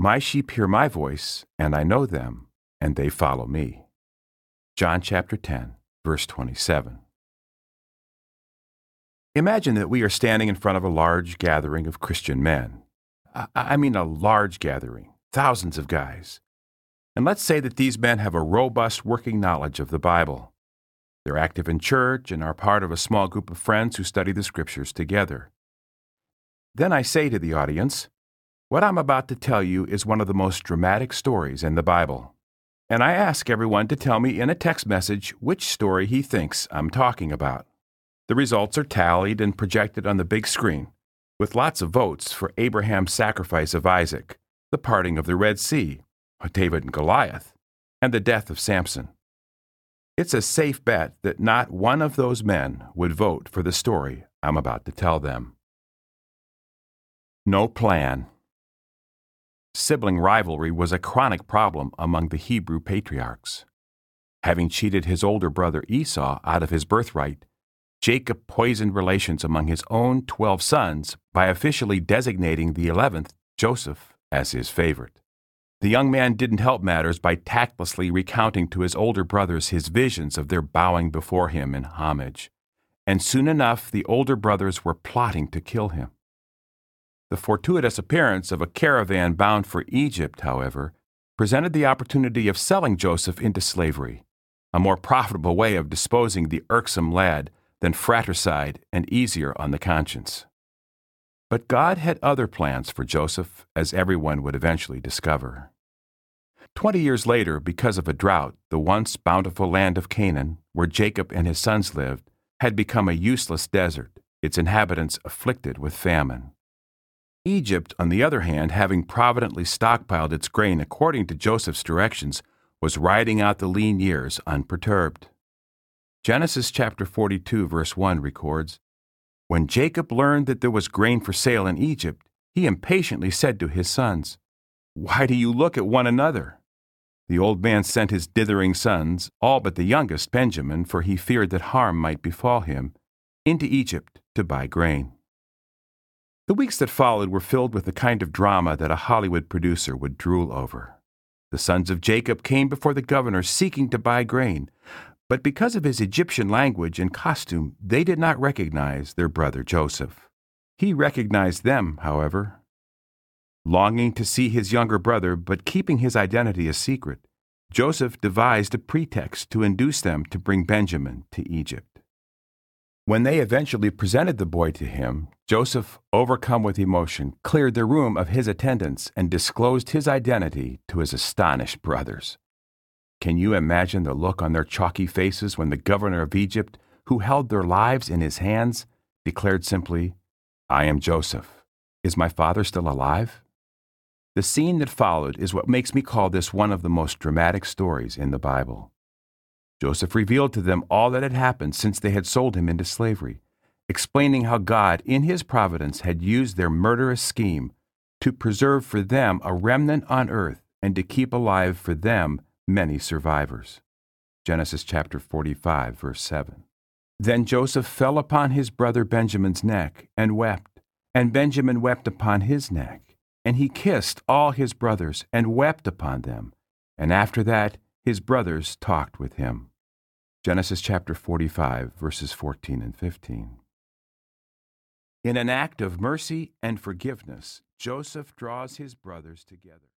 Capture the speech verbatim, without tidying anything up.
My sheep hear my voice, and I know them, and they follow me. John chapter ten, verse twenty-seven. Imagine that we are standing in front of a large gathering of Christian men. I, I mean a large gathering, thousands of guys. And let's say that these men have a robust working knowledge of the Bible. They're active in church and are part of a small group of friends who study the Scriptures together. Then I say to the audience, what I'm about to tell you is one of the most dramatic stories in the Bible. And I ask everyone to tell me in a text message which story he thinks I'm talking about. The results are tallied and projected on the big screen, with lots of votes for Abraham's sacrifice of Isaac, the parting of the Red Sea, David and Goliath, and the death of Samson. It's a safe bet that not one of those men would vote for the story I'm about to tell them. No plan. Sibling rivalry was a chronic problem among the Hebrew patriarchs. Having cheated his older brother Esau out of his birthright, Jacob poisoned relations among his own twelve sons by officially designating the eleventh, Joseph, as his favorite. The young man didn't help matters by tactlessly recounting to his older brothers his visions of their bowing before him in homage, and soon enough the older brothers were plotting to kill him. The fortuitous appearance of a caravan bound for Egypt, however, presented the opportunity of selling Joseph into slavery, a more profitable way of disposing the irksome lad than fratricide and easier on the conscience. But God had other plans for Joseph, as everyone would eventually discover. Twenty years later, because of a drought, the once bountiful land of Canaan, where Jacob and his sons lived, had become a useless desert, its inhabitants afflicted with famine. Egypt, on the other hand, having providently stockpiled its grain according to Joseph's directions, was riding out the lean years unperturbed. Genesis chapter forty-two, verse one records, "When Jacob learned that there was grain for sale in Egypt, he impatiently said to his sons, 'Why do you look at one another?' The old man sent his dithering sons, all but the youngest, Benjamin, for he feared that harm might befall him, into Egypt to buy grain." The weeks that followed were filled with the kind of drama that a Hollywood producer would drool over. The sons of Jacob came before the governor seeking to buy grain, but because of his Egyptian language and costume, they did not recognize their brother Joseph. He recognized them, however. Longing to see his younger brother, but keeping his identity a secret, Joseph devised a pretext to induce them to bring Benjamin to Egypt. When they eventually presented the boy to him, Joseph, overcome with emotion, cleared the room of his attendants and disclosed his identity to his astonished brothers. Can you imagine the look on their chalky faces when the governor of Egypt, who held their lives in his hands, declared simply, "I am Joseph. Is my father still alive?" The scene that followed is what makes me call this one of the most dramatic stories in the Bible. Joseph revealed to them all that had happened since they had sold him into slavery, explaining how God, in his providence, had used their murderous scheme to preserve for them a remnant on earth and to keep alive for them many survivors. Genesis chapter forty-five, verse seven. Then Joseph fell upon his brother Benjamin's neck and wept, and Benjamin wept upon his neck. And he kissed all his brothers and wept upon them. And after that, his brothers talked with him. Genesis chapter forty-five, verses fourteen and fifteen. In an act of mercy and forgiveness, Joseph draws his brothers together.